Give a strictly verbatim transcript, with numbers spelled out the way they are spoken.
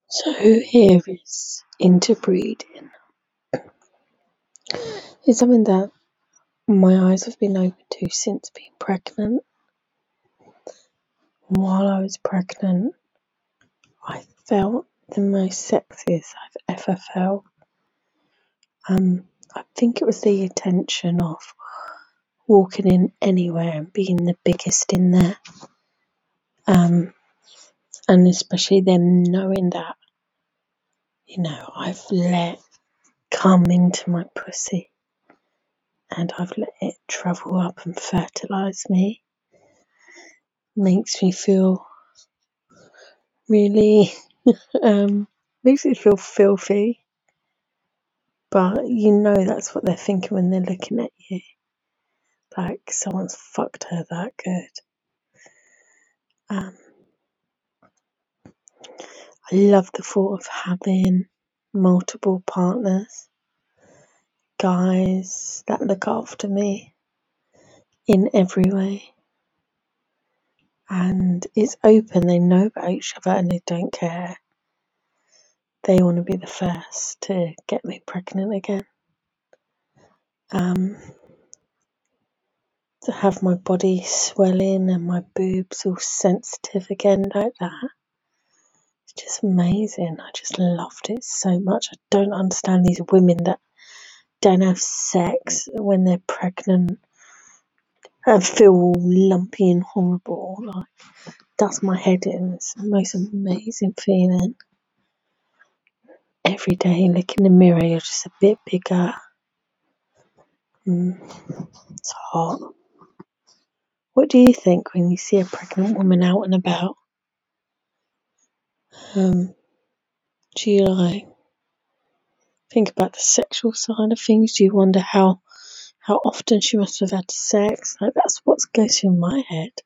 So here is interbreeding. It's something that my eyes have been open to since being pregnant. While I was pregnant, I felt the most sexiest I've ever felt. Um, I think it was the attention of walking in anywhere and being the biggest in there. Um, and especially them knowing that, you know, I've let come into my pussy and I've let it travel up and fertilise me. Makes me feel really, um, makes me feel filthy. But you know that's what they're thinking when they're looking at you. Like someone's fucked her that good. Um, I love the thought of having multiple partners, guys that look after me in every way. And it's open, they know about each other and they don't care. They want to be the first to get me pregnant again. Um, to have my body swelling and my boobs all sensitive again like that. It's just amazing. I just loved it so much. I don't understand these women that don't have sex when they're pregnant and feel all lumpy and horrible. Like, does my head in. It's the most amazing feeling. Every day, look in the mirror, you're just a bit bigger. Mm, it's hot. What do you think when you see a pregnant woman out and about? Um, do you like think about the sexual side of things? Do you wonder how how often she must have had sex? Like that's what goes through my head.